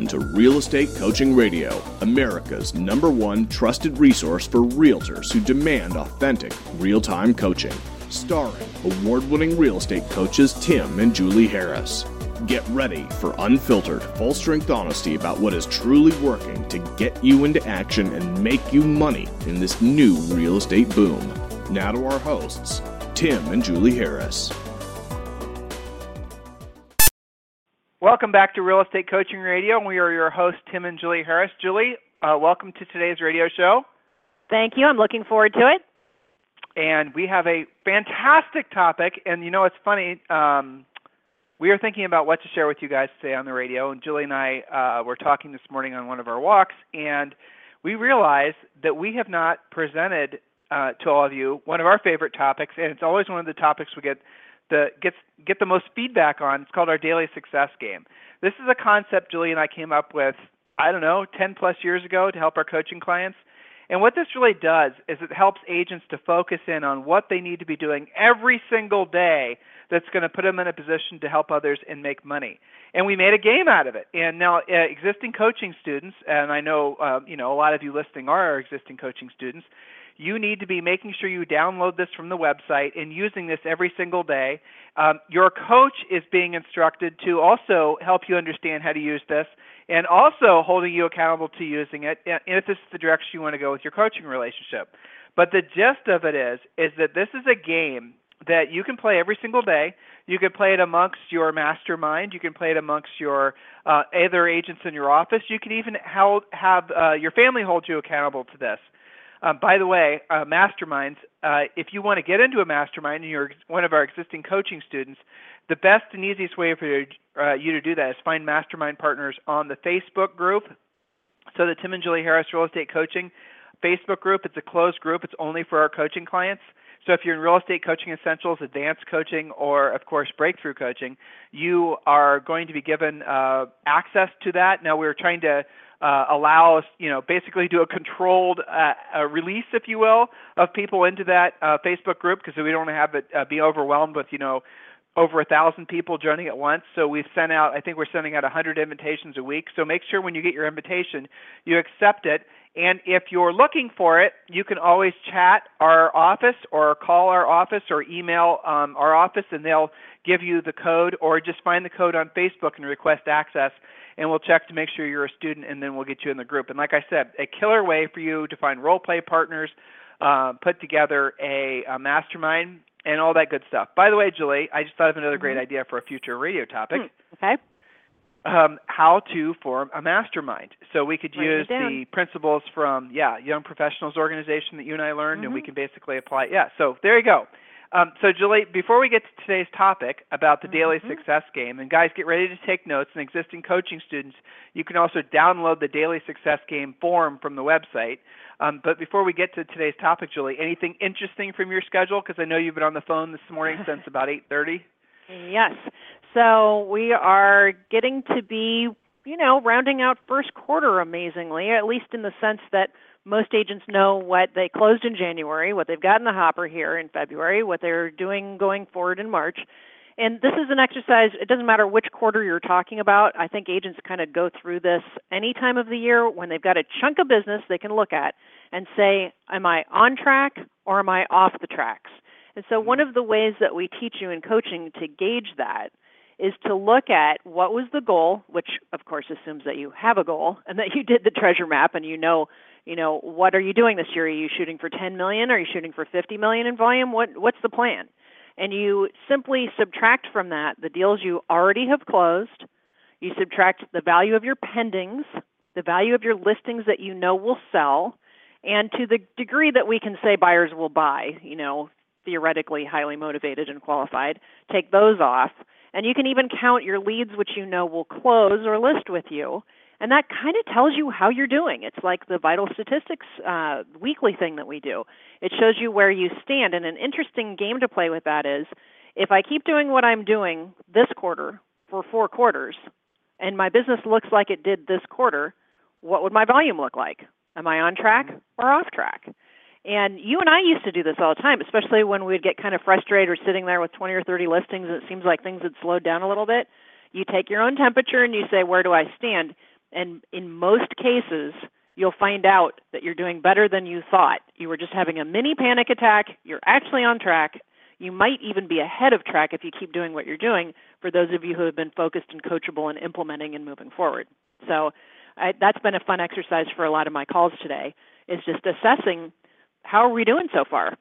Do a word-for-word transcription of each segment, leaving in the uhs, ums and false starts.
to Real Estate Coaching Radio, America's number one trusted resource for realtors who demand authentic, real-time coaching. Starring award-winning real estate coaches Tim and Julie Harris. Get ready for unfiltered, full-strength honesty about what is truly working to get you into action and make you money in this new real estate boom. Now to our hosts, Tim and Julie Harris. Welcome back to Real Estate Coaching Radio. We are your hosts, Tim and Julie Harris. Julie, uh, welcome to today's radio show. Thank you. I'm looking forward to it. And we have a fantastic topic. And you know, it's funny. Um, we are thinking about what to share with you guys today on the radio. And Julie and I uh, were talking this morning on one of our walks. And we realized that we have not presented uh, to all of you one of our favorite topics. And it's always one of the topics we get the gets get the most feedback on. It's called our daily success game. This is a concept Julie and I came up with, I don't know, ten plus years ago to help our coaching clients. And what this really does is it helps agents to focus in on what they need to be doing every single day that's going to put them in a position to help others and make money. And we made a game out of it. And now uh, existing coaching students, and I know uh, you know a lot of you listening are our existing coaching students, you need to be making sure you download this from the website and using this every single day. Um, your coach is being instructed to also help you understand how to use this and also holding you accountable to using it if this is the direction you want to go with your coaching relationship. But the gist of it is, is that this is a game that you can play every single day. You can play it amongst your mastermind. You can play it amongst your uh, other agents in your office. You can even have, have uh, your family hold you accountable to this. Um, by the way, uh, masterminds, uh, if you want to get into a mastermind and you're one of our existing coaching students, the best and easiest way for you, uh, you to do that is find mastermind partners on the Facebook group. So the Tim and Julie Harris Real Estate Coaching Facebook group, it's a closed group. It's only for our coaching clients. So if you're in Real Estate Coaching Essentials, Advanced Coaching, or, of course, Breakthrough Coaching, you are going to be given uh, access to that. Now, we're trying to Uh, allow us, you know, basically do a controlled uh, a release, if you will, of people into that uh, Facebook group because we don't want to have it uh, be overwhelmed with, you know, over a thousand people joining at once. So we've sent out, I think we're sending out one hundred invitations a week. So make sure when you get your invitation, you accept it. And if you're looking for it, you can always chat our office or call our office or email um, our office, and they'll give you the code, or just find the code on Facebook and request access. And we'll check to make sure you're a student, and then we'll get you in the group. And like I said, a killer way for you to find role play partners, uh, put together a, a mastermind, and all that good stuff. By the way, Julie, I just thought of another great idea for a future radio topic. Hmm. Okay. Um, how to form a mastermind. So we could Write use it down. the principles from, yeah, Young Professionals Organization that you and I learned, mm-hmm. and we can basically apply it. Yeah, so there you go. Um, so, Julie, before we get to today's topic about the mm-hmm. Daily Success Game, and guys, get ready to take notes, and existing coaching students, you can also download the Daily Success Game form from the website. Um, but before we get to today's topic, Julie, anything interesting from your schedule? Because I know you've been on the phone this morning since about eight thirty. Yes. So we are getting to be, you know, rounding out first quarter amazingly, at least in the sense that most agents know what they closed in January, what they've got in the hopper here in February, what they're doing going forward in March. And this is an exercise, it doesn't matter which quarter you're talking about. I think agents kind of go through this any time of the year when they've got a chunk of business they can look at and say, am I on track or am I off the tracks? And so one of the ways that we teach you in coaching to gauge that is to look at what was the goal, which of course assumes that you have a goal and that you did the treasure map and you know, you know, what are you doing this year? Are you shooting for ten million? Are you shooting for fifty million in volume? What what's the plan? And you simply subtract from that the deals you already have closed. You subtract the value of your pendings, the value of your listings that you know will sell, and to the degree that we can say buyers will buy, you know, theoretically highly motivated and qualified, take those off. And you can even count your leads, which you know will close or list with you. And that kind of tells you how you're doing. It's like the vital statistics uh, weekly thing that we do. It shows you where you stand. And an interesting game to play with that is, if I keep doing what I'm doing this quarter for four quarters, and my business looks like it did this quarter, what would my volume look like? Am I on track or off track? And you and I used to do this all the time, especially when we'd get kind of frustrated or sitting there with twenty or thirty listings and it seems like things had slowed down a little bit. You take your own temperature and you say, where do I stand? And in most cases, you'll find out that you're doing better than you thought. You were just having a mini panic attack. You're actually on track. You might even be ahead of track if you keep doing what you're doing, for those of you who have been focused and coachable and implementing and moving forward. So I, that's been a fun exercise for a lot of my calls today, is just assessing how are we doing so far.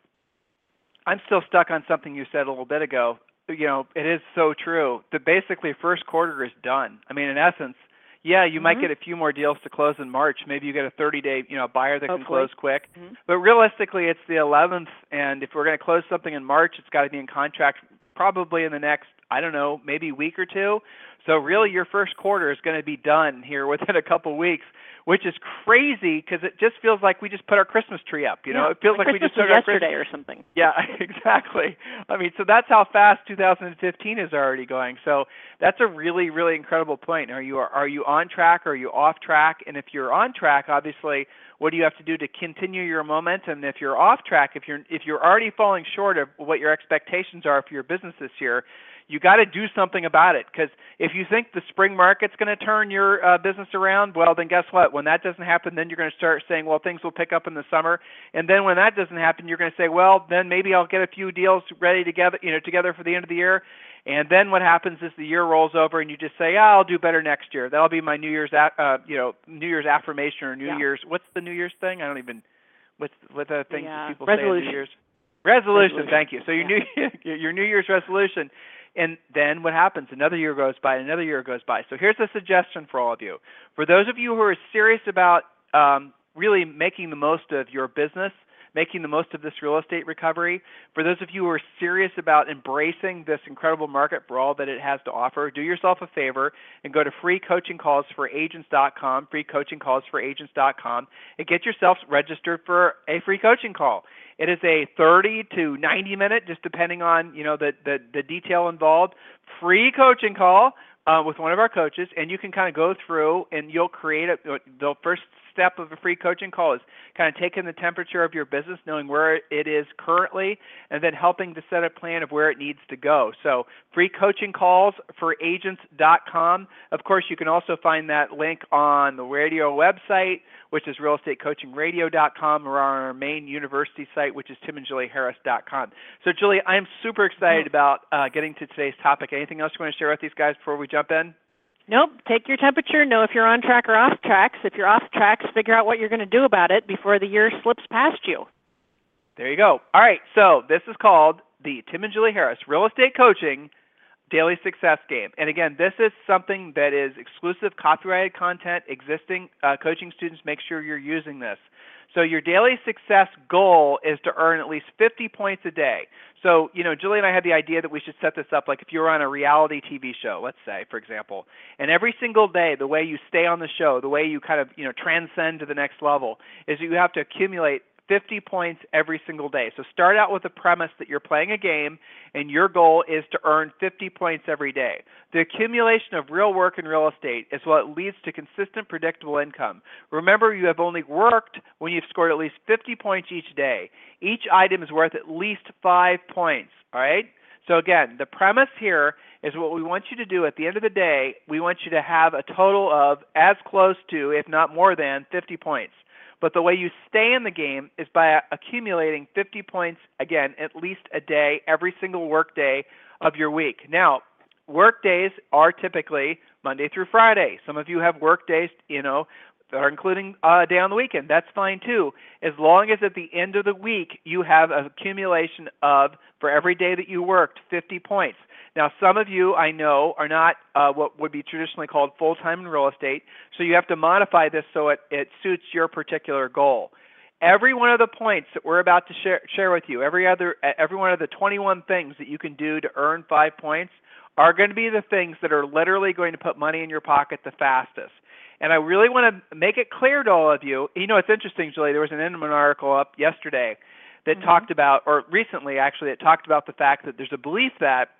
I'm still stuck on something you said a little bit ago. You know, it is so true that basically first quarter is done. I mean, in essence, yeah, you mm-hmm. might get a few more deals to close in March. Maybe you get a thirty-day, you know, buyer that Hopefully. can close quick. Mm-hmm. But realistically, it's the eleventh, and if we're going to close something in March, it's got to be in contract probably in the next, I don't know, maybe week or two. So really, your first quarter is going to be done here within a couple weeks, which is crazy because it just feels like we just put our Christmas tree up. You yeah, know, it feels like, like Christmas we just took was our yesterday Christmas... or something. Yeah, exactly. I mean, so that's how fast two thousand fifteen is already going. So that's a really, really incredible point. Are you are you on track or are you off track? And if you're on track, obviously, what do you have to do to continue your momentum? And if you're off track, if you're if you're already falling short of what your expectations are for your business this year, you got to do something about it. Because if you think the spring market's going to turn your uh, business around, well, then guess what? When that doesn't happen, then you're going to start saying, well, things will pick up in the summer. And then when that doesn't happen, you're going to say, well, then maybe I'll get a few deals ready together, you know, together for the end of the year. And then what happens is the year rolls over, and you just say, "Ah, I'll do better next year." That'll be my New Year's, uh, you know, New Year's affirmation or New yeah. Year's. What's the New Year's thing? I don't even. What's what the things yeah. that people Resolution. say at New Year's? Resolution. Resolution. Thank you. So your yeah. new your New Year's resolution, and then what happens? Another year goes by, another year goes by. So here's a suggestion for all of you. For those of you who are serious about um, really making the most of your business, making the most of this real estate recovery, for those of you who are serious about embracing this incredible market for all that it has to offer, do yourself a favor and go to free coaching calls for agents dot com, free coaching calls for agents dot com, and get yourself registered for a free coaching call. It is a thirty to ninety minute, just depending on, you know, the, the, the detail involved, free coaching call uh, with one of our coaches, and you can kind of go through and you'll create a, the first step of a free coaching call is kind of taking the temperature of your business, knowing where it is currently, and then helping to set a plan of where it needs to go. So free coaching calls for agents dot com. Of course, you can also find that link on the radio website, which is real estate coaching radio dot com, or on our main university site, which is tim and julie harris dot com. So, Julie, I'm super excited about uh, getting to today's topic. Anything else you want to share with these guys before we jump in? Nope. Take your temperature. Know if you're on track or off tracks. If you're off tracks, figure out what you're going to do about it before the year slips past you. There you go. All right. So this is called the Tim and Julie Harris Real Estate Coaching Daily Success Game. And again, this is something that is exclusive copyrighted content. Existing uh, coaching students, make sure you're using this. So your daily success goal is to earn at least fifty points a day. So, you know, Julie and I had the idea that we should set this up like if you were on a reality T V show, let's say, for example, and every single day the way you stay on the show, the way you kind of, you know, transcend to the next level is you have to accumulate fifty points every single day. So start out with the premise that you're playing a game and your goal is to earn fifty points every day. The accumulation of real work in real estate is what leads to consistent, predictable income. Remember, you have only worked when you've scored at least fifty points each day. Each item is worth at least five points, all right? So again, the premise here is what we want you to do at the end of the day, we want you to have a total of as close to, if not more than, fifty points. But the way you stay in the game is by accumulating fifty points, again, at least a day, every single work day of your week. Now, work days are typically Monday through Friday. Some of you have work days, you know, that are including a day on the weekend. That's fine too, as long as at the end of the week you have an accumulation of, for every day that you worked, fifty points. Now, some of you, I know, are not uh, what would be traditionally called full-time in real estate, so you have to modify this so it, it suits your particular goal. Every one of the points that we're about to share, share with you, every other, every one of the twenty-one things that you can do to earn five points are going to be the things that are literally going to put money in your pocket the fastest. And I really want to make it clear to all of you. You know, it's interesting, Julie, there was an Inman article up yesterday that mm-hmm. talked about, or recently actually, it talked about the fact that there's a belief that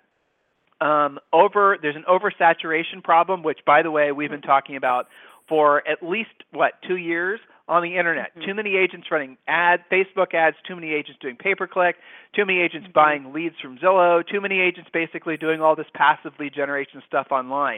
Um, over there's an oversaturation problem, which, by the way, we've been talking about for at least, what, two years on the Internet. Mm-hmm. Too many agents running ad, Facebook ads, too many agents doing pay-per-click, too many agents mm-hmm. buying leads from Zillow, too many agents basically doing all this passive lead generation stuff online.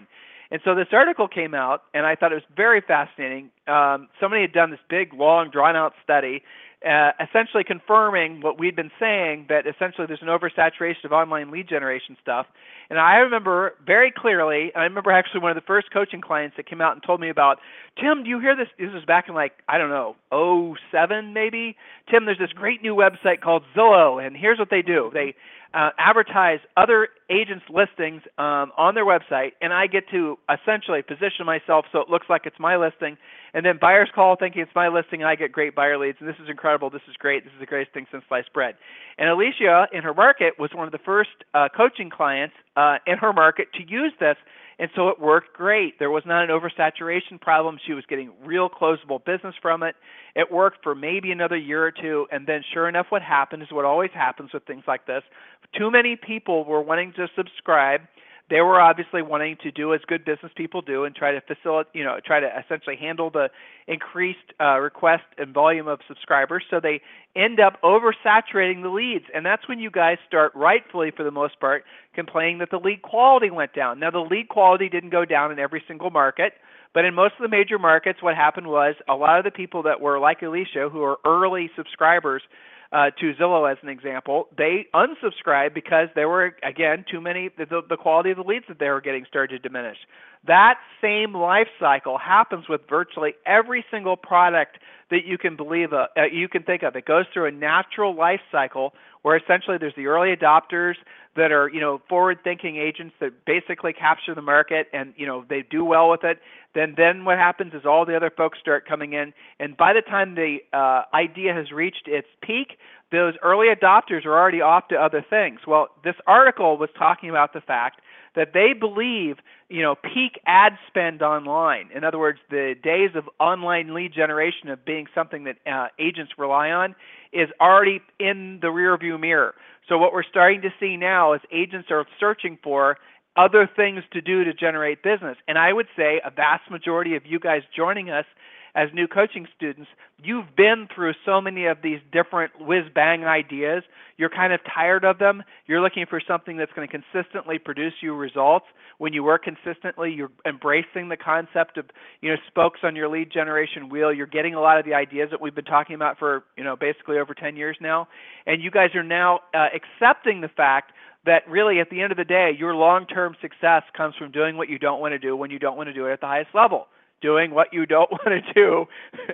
And so this article came out, and I thought it was very fascinating. Um, somebody had done this big, long, drawn-out study, uh, essentially confirming what we'd been saying, that essentially there's an oversaturation of online lead generation stuff. And I remember very clearly, I remember actually one of the first coaching clients that came out and told me about, Tim, do you hear this? This was back in like, I don't know, oh seven maybe? Tim, there's this great new website called Zillow, and here's what they do. They uh, advertise other agents' listings um, on their website, and I get to essentially position myself so it looks like it's my listing, and then buyers call thinking it's my listing, and I get great buyer leads, and this is incredible, this is great, this is the greatest thing since sliced bread. And Alicia, in her market, was one of the first uh, coaching clients uh, in her market to use this, and so it worked great. There was not an oversaturation problem. She was getting real closable business from it. It worked for maybe another year or two, and then sure enough, what happened is what always happens with things like this. Too many people were wanting to subscribe. They were obviously wanting to do as good business people do and try to facilitate, you know, try to essentially handle the increased uh, request and volume of subscribers. So they end up oversaturating the leads, and that's when you guys start, rightfully for the most part, complaining that the lead quality went down. Now, the lead quality didn't go down in every single market, but in most of the major markets, what happened was a lot of the people that were like Alicia, who are early subscribers Uh, to Zillow as an example, they unsubscribed because there were, again, too many, the, the quality of the leads that they were getting started to diminish. That same life cycle happens with virtually every single product that you can believe, uh, you can think of. It goes through a natural life cycle where essentially there's the early adopters that are, you know, forward-thinking agents that basically capture the market and, you know, they do well with it. Then, then what happens is all the other folks start coming in, and by the time the uh, idea has reached its peak, those early adopters are already off to other things. Well, this article was talking about the fact that they believe, you know, peak ad spend online. In other words, the days of online lead generation of being something that uh, agents rely on is already in the rearview mirror. So what we're starting to see now is agents are searching for other things to do to generate business. And I would say a vast majority of you guys joining us as new coaching students, you've been through so many of these different whiz-bang ideas. You're kind of tired of them. You're looking for something that's going to consistently produce you results. When you work consistently, you're embracing the concept of, you know, spokes on your lead generation wheel. You're getting a lot of the ideas that we've been talking about for, you know, basically over ten years now. And you guys are now uh, accepting the fact that really at the end of the day, your long-term success comes from doing what you don't want to do when you don't want to do it at the highest level. Doing what you don't want to do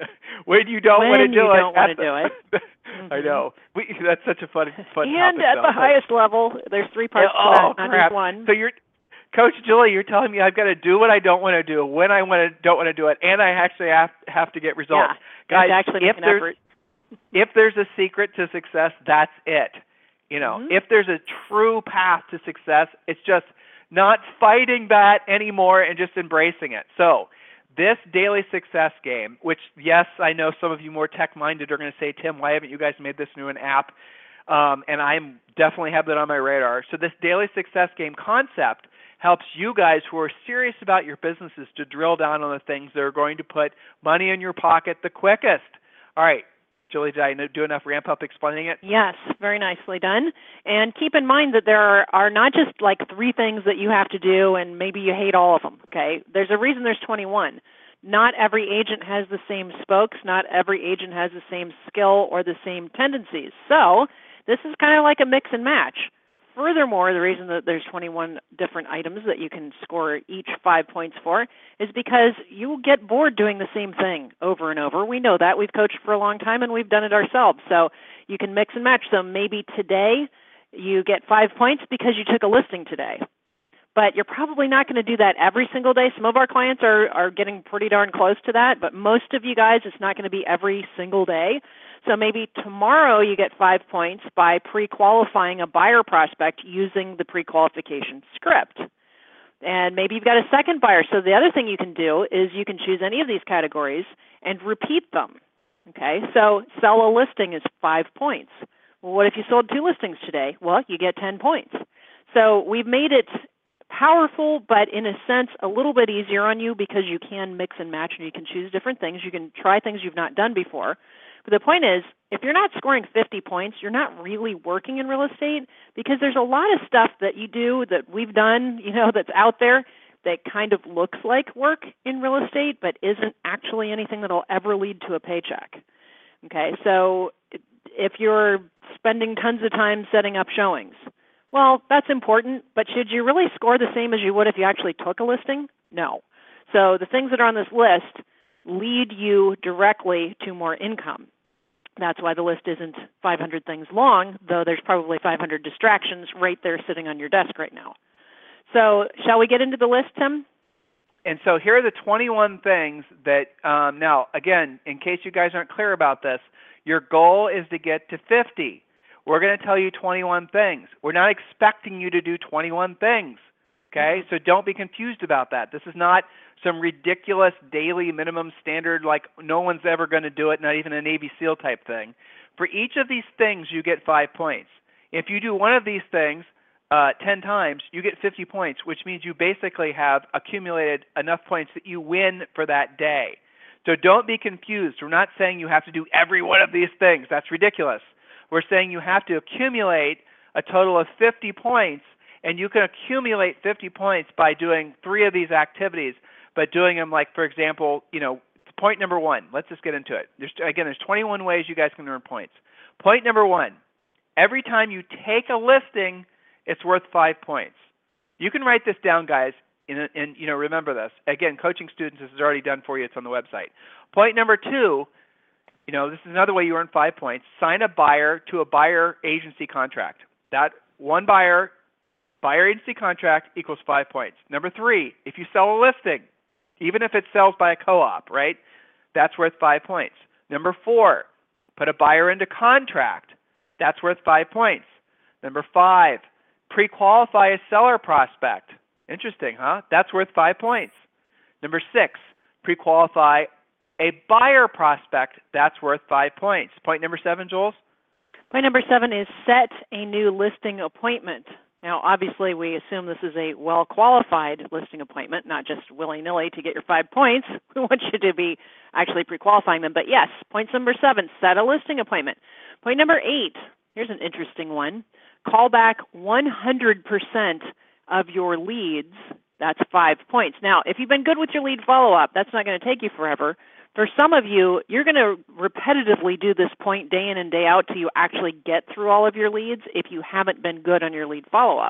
when you don't when want to do you it. don't want to do it. Mm-hmm. I know. We, that's such a fun, fun and topic. at though, the but, highest level, there's three parts oh, to that, not crap. just one. So you're, Coach Julie, you're telling me I've got to do what I don't want to do when I want to, don't want to do it, and I actually have, have to get results. Yeah, Guys, actually make if an there's, effort. if there's a secret to success, that's it. You know, Mm-hmm. if there's a true path to success, it's just not fighting that anymore and just embracing it. So this daily success game, which, yes, I know some of you more tech-minded are going to say, Tim, why haven't you guys made this into an app? Um, and I definitely have that on my radar. So this daily success game concept helps you guys who are serious about your businesses to drill down on the things that are going to put money in your pocket the quickest. All right. Julie, did I do enough ramp up explaining it? Yes, very nicely done. And keep in mind that there are, are not just like three things that you have to do and maybe you hate all of them, okay? There's a reason there's twenty-one. Not every agent has the same spokes. Not every agent has the same skill or the same tendencies. So this is kind of like a mix and match. Furthermore, the reason that there's twenty-one different items that you can score each five points for is because you get bored doing the same thing over and over. We know that. We've coached for a long time, and we've done it ourselves. So you can mix and match. So maybe today you get five points because you took a listing today. But you're probably not going to do that every single day. Some of our clients are, are getting pretty darn close to that, but most of you guys, it's not going to be every single day. So maybe tomorrow you get five points by pre-qualifying a buyer prospect using the pre-qualification script. And maybe you've got a second buyer. So the other thing you can do is you can choose any of these categories and repeat them. Okay, so sell a listing is five points. Well, what if you sold two listings today? Well, you get ten points. So we've made it powerful, but in a sense a little bit easier on you because you can mix and match and you can choose different things. You can try things you've not done before. But the point is, if you're not scoring fifty points, you're not really working in real estate because there's a lot of stuff that you do that we've done, you know, that's out there that kind of looks like work in real estate, but isn't actually anything that'll ever lead to a paycheck. Okay, so if you're spending tons of time setting up showings, well, that's important, but should you really score the same as you would if you actually took a listing? No. So the things that are on this list lead you directly to more income. That's why the list isn't five hundred things long, though there's probably five hundred distractions right there sitting on your desk right now. So shall we get into the list, Tim? And so here are the twenty-one things that, um, now, again, in case you guys aren't clear about this, your goal is to get to fifty. We're going to tell you twenty-one things. We're not expecting you to do twenty-one things, okay? Mm-hmm. So don't be confused about that. This is not some ridiculous daily minimum standard like no one's ever going to do it, not even a Navy SEAL type thing. For each of these things, you get five points. If you do one of these things uh, ten times, you get fifty points, which means you basically have accumulated enough points that you win for that day. So don't be confused. We're not saying you have to do every one of these things. That's ridiculous. We're saying you have to accumulate a total of fifty points, and you can accumulate fifty points by doing three of these activities, but doing them like, for example, you know, point number one. Let's just get into it. There's, again, there's twenty-one ways you guys can earn points. Point number one, every time you take a listing, it's worth five points. You can write this down, guys, and, and you know, remember this. Again, coaching students, this is already done for you. It's on the website. Point number two, you know, this is another way you earn five points. Sign a buyer to a buyer agency contract. That one buyer, buyer agency contract equals five points. Number three, if you sell a listing, even if it sells by a co-op, right, that's worth five points. Number four, put a buyer into contract. That's worth five points. Number five, pre-qualify a seller prospect. Interesting, huh? That's worth five points. Number six, pre-qualify a buyer prospect. That's worth five points. Point number seven, Jules? Point number seven is set a new listing appointment. Now, obviously, we assume this is a well-qualified listing appointment, not just willy-nilly to get your five points. We want you to be actually pre-qualifying them. But yes, point number seven, set a listing appointment. Point number eight, here's an interesting one. Call back one hundred percent of your leads. That's five points. Now, if you've been good with your lead follow-up, that's not going to take you forever. For some of you, you're going to repetitively do this point day in and day out till you actually get through all of your leads if you haven't been good on your lead follow-up.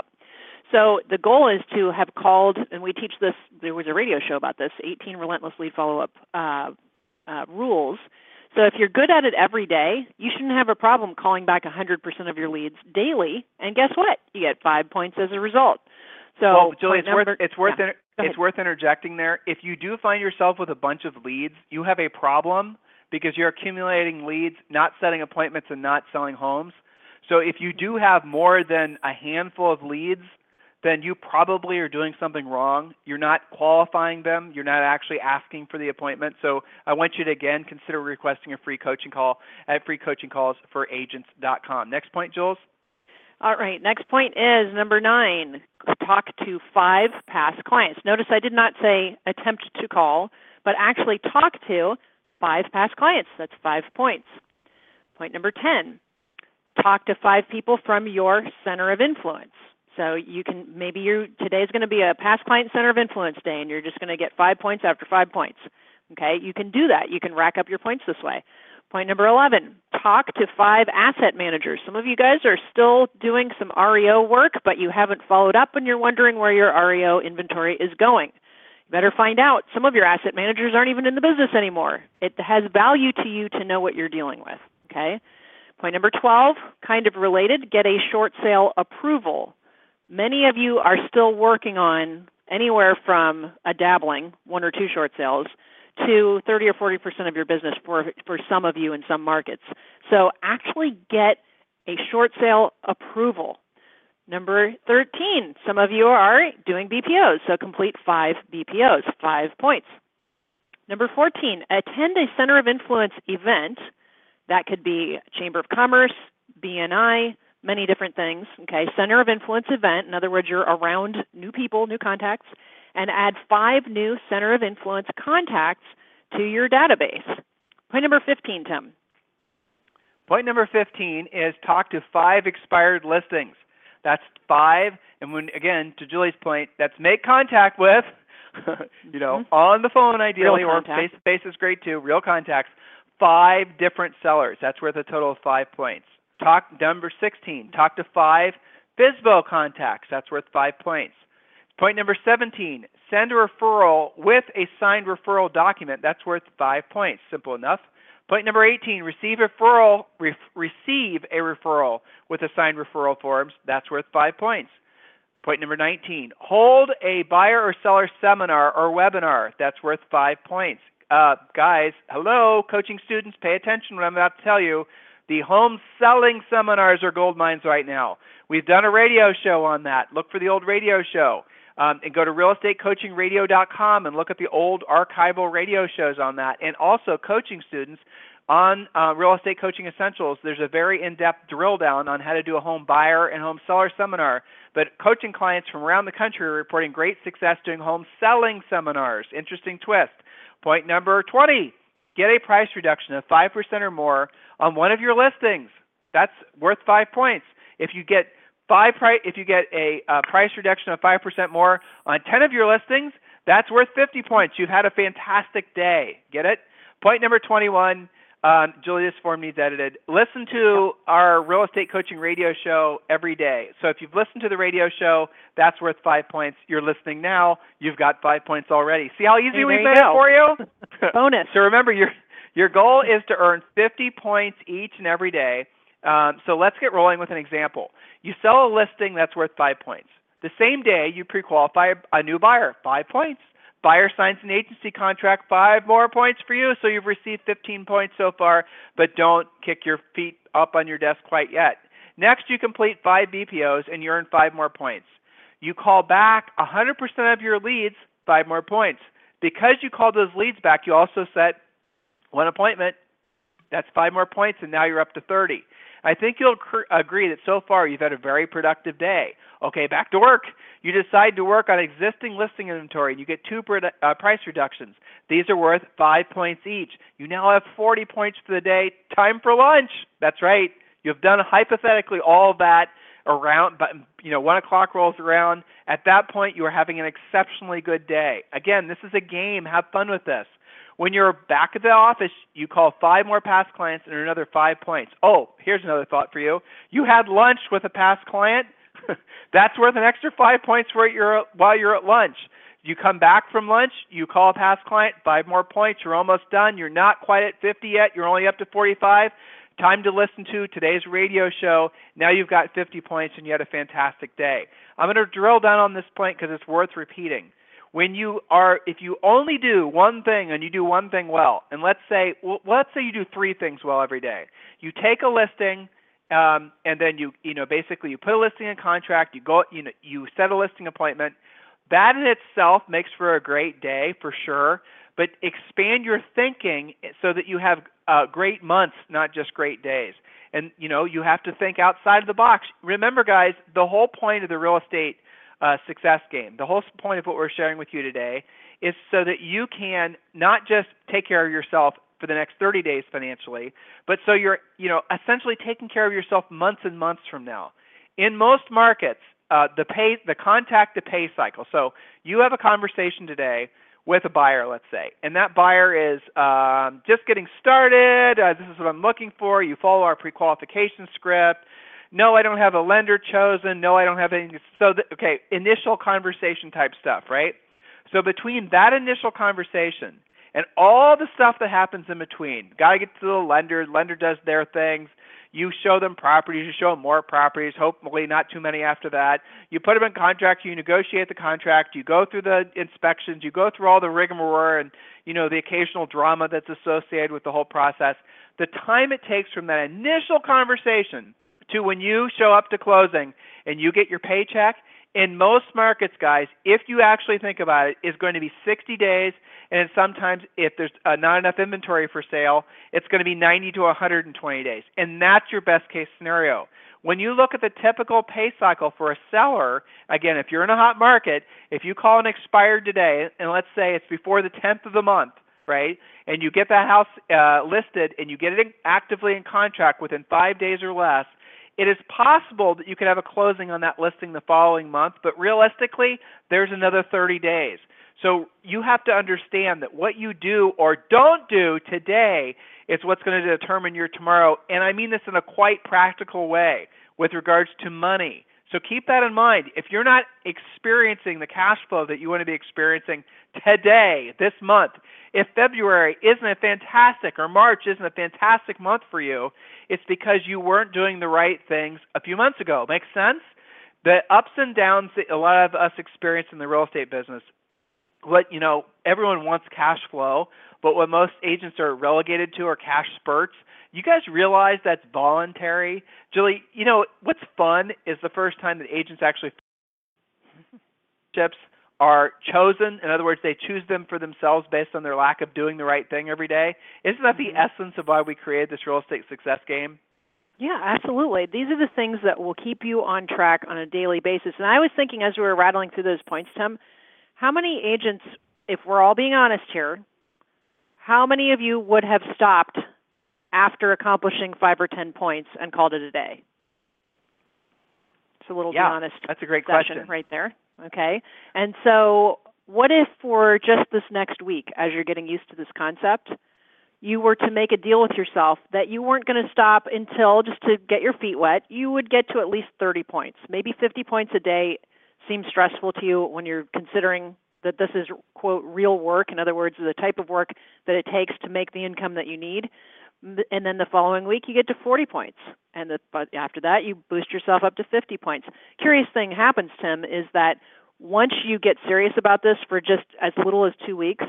So the goal is to have called, and we teach this, there was a radio show about this, eighteen relentless lead follow-up uh, uh, rules. So if you're good at it every day, you shouldn't have a problem calling back one hundred percent of your leads daily, and guess what? You get five points as a result. So, well, Julie, it's number, worth it's worth yeah, inter- it's worth interjecting there. If you do find yourself with a bunch of leads, you have a problem because you're accumulating leads, not setting appointments, and not selling homes. So if you do have more than a handful of leads, then you probably are doing something wrong. You're not qualifying them. You're not actually asking for the appointment. So I want you to, again, consider requesting a free coaching call at free coaching calls for agents dot com. Next point, Jules. All right, next point is number nine, talk to five past clients. Notice I did not say attempt to call, but actually talk to five past clients. That's five points. Point number ten, talk to five people from your center of influence. So you can, maybe you today is going to be a past client center of influence day, and you're just going to get five points after five points. Okay, you can do that. You can rack up your points this way. Point number eleven, talk to five asset managers. Some of you guys are still doing some R E O work, but you haven't followed up and you're wondering where your R E O inventory is going. You better find out. Some of your asset managers aren't even in the business anymore. It has value to you to know what you're dealing with. Okay. Point number twelve, kind of related, get a short sale approval. Many of you are still working on anywhere from a dabbling, one or two short sales, to thirty or forty percent of your business for, for some of you in some markets. So actually get a short sale approval. Number thirteen, some of you are doing B P Os, so complete five B P Os, five points. Number fourteen, attend a Center of Influence event. That could be Chamber of Commerce, B N I, many different things. Okay, Center of Influence event, in other words, you're around new people, new contacts, and add five new Center of Influence contacts to your database. Point number fifteen, Tim. Point number fifteen is talk to five expired listings. That's five, and when again, to Julie's point, that's make contact with you know, mm-hmm. on the phone ideally, or face-to-face is great too, real contacts, five different sellers. That's worth a total of five points. Talk number sixteen, talk to five F S B O contacts. That's worth five points. Point number seventeen, send a referral with a signed referral document. That's worth five points. Simple enough. Point number eighteen, receive a referral, re- receive a referral with a signed referral forms. That's worth five points. Point number nineteen, hold a buyer or seller seminar or webinar. That's worth five points. Uh, guys, hello, coaching students, pay attention to what I'm about to tell you. The home selling seminars are gold mines right now. We've done a radio show on that. Look for the old radio show. Um, and go to real estate coaching radio dot com and look at the old archival radio shows on that. And also, coaching students, on uh, Real Estate Coaching Essentials, there's a very in-depth drill down on how to do a home buyer and home seller seminar. But coaching clients from around the country are reporting great success doing home selling seminars. Interesting twist. Point number twenty, get a price reduction of five percent or more on one of your listings. That's worth five points. If you get Five price, if you get a uh, price reduction of five percent more on ten of your listings, that's worth fifty points. You've had a fantastic day. Get it? Point number twenty-one, um, Julie, this form needs edited. Listen to our Real Estate Coaching Radio show every day. So if you've listened to the radio show, that's worth five points. You're listening now, you've got five points already. See how easy hey, we've made it for you? Bonus. So remember, your your goal is to earn fifty points each and every day. Um, so let's get rolling with an example. You sell a listing that's worth five points. The same day, you pre-qualify a new buyer, five points. Buyer signs an agency contract, five more points for you, so you've received fifteen points so far, but don't kick your feet up on your desk quite yet. Next, you complete five B P Os, and you earn five more points. You call back one hundred percent of your leads, five more points. Because you called those leads back, you also set one appointment. That's five more points, and now you're up to thirty. I think you'll cr- agree that so far you've had a very productive day. Okay, back to work. You decide to work on existing listing inventory, and you get two produ- uh, price reductions. These are worth five points each. You now have forty points for the day. Time for lunch. That's right. You've done hypothetically all of that around, but you know, one o'clock rolls around. At that point, you are having an exceptionally good day. Again, this is a game. Have fun with this. When you're back at the office, you call five more past clients and another five points. Oh, here's another thought for you. You had lunch with a past client. That's worth an extra five points for your, while you're at lunch. You come back from lunch, you call a past client, five more points. You're almost done. You're not quite at fifty yet. You're only up to forty-five. Time to listen to today's radio show. Now you've got fifty points and you had a fantastic day. I'm going to drill down on this point because it's worth repeating. When you are, if you only do one thing and you do one thing well, and let's say, well, let's say you do three things well every day. You take a listing, um, and then you, you know, basically you put a listing in contract. You go, you know, you set a listing appointment. That in itself makes for a great day for sure. But expand your thinking so that you have uh, great months, not just great days. And you know, you have to think outside of the box. Remember, guys, the whole point of the real estate Uh, success game, the whole point of what we're sharing with you today is so that you can not just take care of yourself for the next thirty days financially, but so you're, you know, essentially taking care of yourself months and months from now. In most markets, uh, the pay, the contact to pay cycle. So you have a conversation today with a buyer, let's say, and that buyer is um, just getting started. Uh, this is what I'm looking for. You follow our pre-qualification script. No, I don't have a lender chosen. No, I don't have anything. So, the, okay, initial conversation type stuff, right? So between that initial conversation and all the stuff that happens in between, got to get to the lender. Lender does their things. You show them properties. You show them more properties, hopefully not too many after that. You put them in contract. You negotiate the contract. You go through the inspections. You go through all the rigmarole and, you know, the occasional drama that's associated with the whole process. The time it takes from that initial conversation to when you show up to closing and you get your paycheck, in most markets, guys, if you actually think about it, is going to be sixty days, and sometimes if there's uh, not enough inventory for sale, it's going to be ninety to one hundred twenty days, and that's your best case scenario. When you look at the typical pay cycle for a seller, again, if you're in a hot market, if you call an expired today, and let's say it's before the tenth of the month, right, and you get that house uh, listed and you get it in, actively in contract within five days or less, it is possible that you could have a closing on that listing the following month, but realistically, there's another thirty days. So you have to understand that what you do or don't do today is what's going to determine your tomorrow. And I mean this in a quite practical way with regards to money. So keep that in mind. If you're not experiencing the cash flow that you want to be experiencing today, this month, if February isn't a fantastic or March isn't a fantastic month for you, it's because you weren't doing the right things a few months ago. Make sense? The ups and downs that a lot of us experience in the real estate business, what, you know, everyone wants cash flow, but what most agents are relegated to are cash spurts. You guys realize that's voluntary? Julie, you know, what's fun is the first time that agents actually are chosen. In other words, they choose them for themselves based on their lack of doing the right thing every day. Isn't that the essence of why we created this real estate success game? Yeah, absolutely. These are the things that will keep you on track on a daily basis. And I was thinking as we were rattling through those points, Tim, how many agents, if we're all being honest here, how many of you would have stopped after accomplishing five or ten points and called it a day? It's a little yeah, be honest. That's a great question question right there. Okay. And so what if for just this next week, as you're getting used to this concept, you were to make a deal with yourself that you weren't going to stop until, just to get your feet wet, you would get to at least thirty points. Maybe fifty points a day seems stressful to you when you're considering that this is, quote, real work. In other words, the type of work that it takes to make the income that you need. And then the following week, you get to forty points. And the, but after that, you boost yourself up to fifty points. Curious thing happens, Tim, is that once you get serious about this for just as little as two weeks,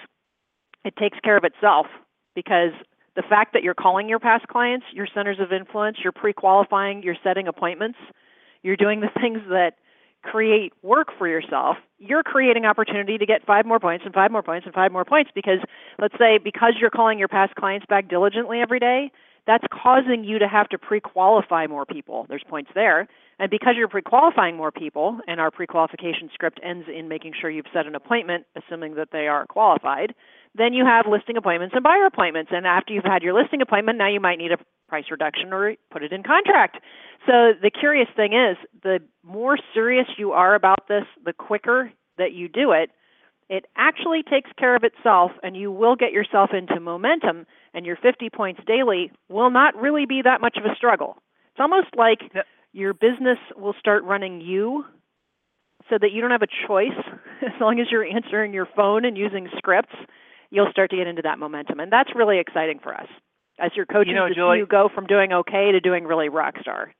it takes care of itself, because the fact that you're calling your past clients, your centers of influence, you're pre-qualifying, you're setting appointments, you're doing the things that create work for yourself, you're creating opportunity to get five more points and five more points and five more points because, let's say, because you're calling your past clients back diligently every day, that's causing you to have to pre-qualify more people. There's points there. And because you're pre-qualifying more people, and our pre-qualification script ends in making sure you've set an appointment, assuming that they are qualified, then you have listing appointments and buyer appointments. And after you've had your listing appointment, now you might need a price reduction or put it in contract. So the curious thing is, the more serious you are about this, the quicker that you do it, it actually takes care of itself, and you will get yourself into momentum, and your fifty points daily will not really be that much of a struggle. It's almost like yep. your business will start running you, so that you don't have a choice. As long as you're answering your phone and using scripts, you'll start to get into that momentum. And that's really exciting for us as your coaches, you know, to Julie, see you go from doing okay to doing really rock star.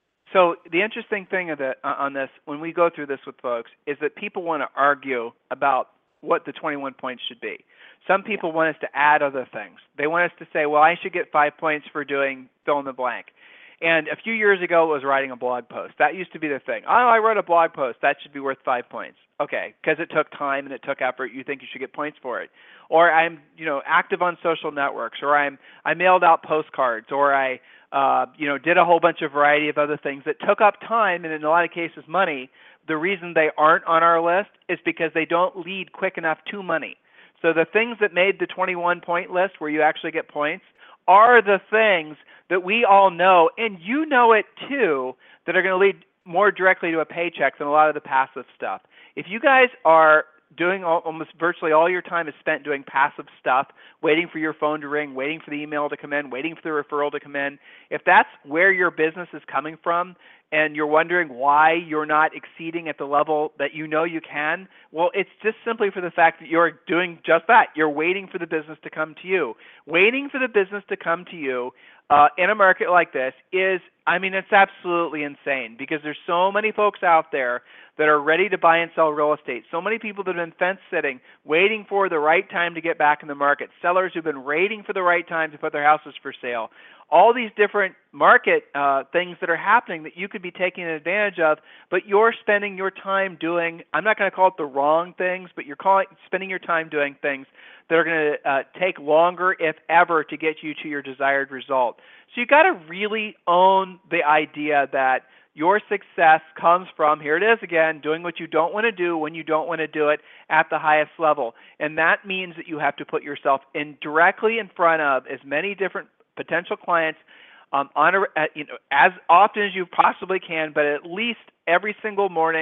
So the interesting thing of the, uh, on this, when we go through this with folks, is that people want to argue about what the twenty-one points should be. Some people yeah. want us to add other things. They want us to say, well, I should get five points for doing fill in the blank. And a few years ago, it was writing a blog post. That used to be the thing. Oh, I wrote a blog post. That should be worth five points. Okay, because it took time and it took effort. You think you should get points for it. Or I'm, you know, active on social networks. Or I'm, I mailed out postcards. Or I, uh, you know, did a whole bunch of variety of other things that took up time and in a lot of cases money. The reason they aren't on our list is because they don't lead quick enough to money. So the things that made the twenty-one point list where you actually get points are the things that we all know, and you know it too, that are going to lead more directly to a paycheck than a lot of the passive stuff. If you guys are doing all, almost virtually all your time is spent doing passive stuff, waiting for your phone to ring, waiting for the email to come in, waiting for the referral to come in, if that's where your business is coming from and you're wondering why you're not exceeding at the level that you know you can, well, it's just simply for the fact that you're doing just that. You're waiting for the business to come to you. Waiting for the business to come to you uh, in a market like this is, I mean, it's absolutely insane because there's so many folks out there that are ready to buy and sell real estate. So many people that have been fence sitting, waiting for the right time to get back in the market. Sellers who've been waiting for the right time to put their houses for sale. All these different market uh, things that are happening that you could be taking advantage of, but you're spending your time doing, I'm not going to call it the wrong things, but you're calling, spending your time doing things that are going to uh, take longer, if ever, to get you to your desired result. So you've got to really own the idea that your success comes from, here it is again, doing what you don't want to do when you don't want to do it at the highest level. And that means that you have to put yourself in directly in front of as many different potential clients um, on a, uh, you know, as often as you possibly can, but at least every single morning,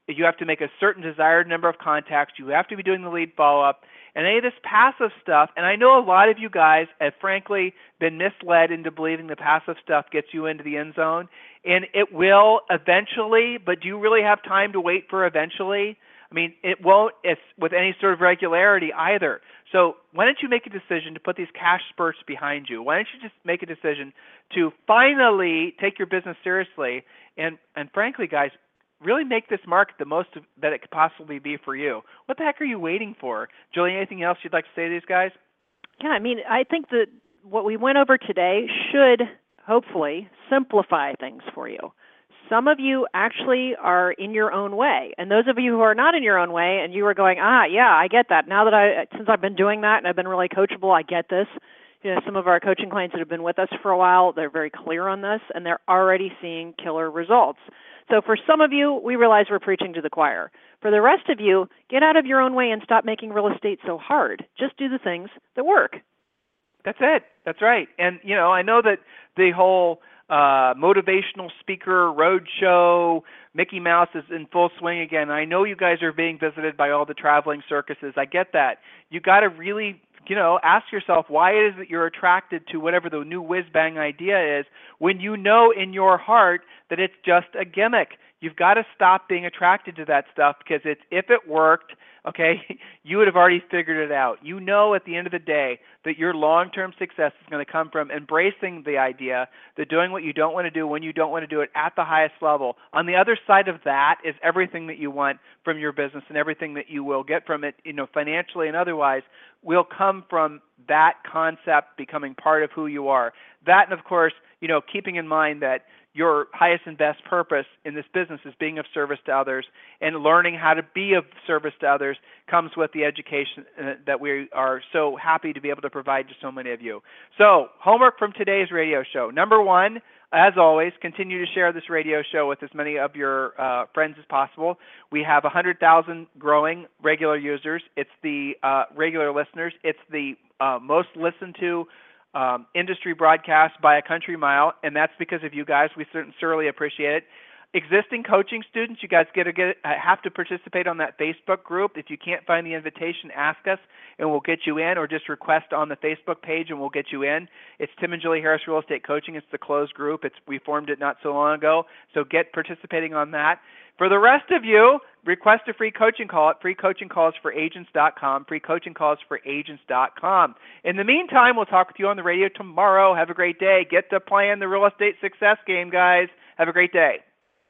You have to make a certain desired number of contacts. You have to be doing the lead follow-up. And any of this passive stuff, and I know a lot of you guys have frankly been misled into believing the passive stuff gets you into the end zone, and it will eventually, but do you really have time to wait for eventually? I mean, it won't it's with any sort of regularity either. So why don't you make a decision to put these cash spurts behind you? Why don't you just make a decision to finally take your business seriously and, and frankly, guys, really make this market the most that it could possibly be for you. What the heck are you waiting for? Julie, anything else you'd like to say to these guys? Yeah, I mean, I think that what we went over today should hopefully simplify things for you. Some of you actually are in your own way. And those of you who are not in your own way and you are going, ah, yeah, I get that. Now that I, since I've been doing that and I've been really coachable, I get this. You know, some of our coaching clients that have been with us for a while, they're very clear on this and they're already seeing killer results. So for some of you, we realize we're preaching to the choir. For the rest of you, get out of your own way and stop making real estate so hard. Just do the things that work. That's it. That's right. And, you know, I know that the whole uh, motivational speaker roadshow, Mickey Mouse is in full swing again. I know you guys are being visited by all the traveling circuses. I get that. You got to really, you know, ask yourself why it is that you're attracted to whatever the new whiz-bang idea is when you know in your heart that it's just a gimmick. You've got to stop being attracted to that stuff because it's, if it worked, okay, you would have already figured it out. You know at the end of the day that your long-term success is going to come from embracing the idea that doing what you don't want to do when you don't want to do it at the highest level. On the other side of that is everything that you want from your business and everything that you will get from it, you know, financially and otherwise, will come from that concept becoming part of who you are. That, and of course, you know, keeping in mind that your highest and best purpose in this business is being of service to others, and learning how to be of service to others comes with the education that we are so happy to be able to provide to so many of you. So, homework from today's radio show. Number one, as always, continue to share this radio show with as many of your uh, friends as possible. We have one hundred thousand growing regular users. It's the uh, regular listeners. It's the uh, most listened to Um, industry broadcast by a country mile, and that's because of you guys. We sincerely appreciate it. Existing coaching students, you guys get to get have to participate on that Facebook group. If you can't find the invitation, ask us, and we'll get you in, or just request on the Facebook page, and we'll get you in. It's Tim and Julie Harris Real Estate Coaching. It's the closed group. It's we formed it not so long ago, so get participating on that. For the rest of you, request a free coaching call at free coaching calls for agents dot com, free coaching calls for agents dot com. In the meantime, we'll talk with you on the radio tomorrow. Have a great day. Get to playing the real estate success game, guys. Have a great day.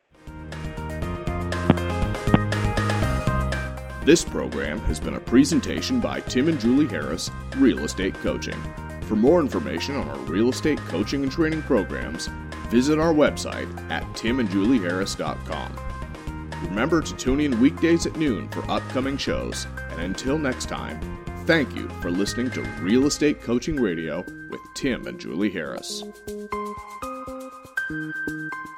This program has been a presentation by Tim and Julie Harris, Real Estate Coaching. For more information on our real estate coaching and training programs, visit our website at tim and julie harris dot com. Remember to tune in weekdays at noon for upcoming shows. And until next time, thank you for listening to Real Estate Coaching Radio with Tim and Julie Harris.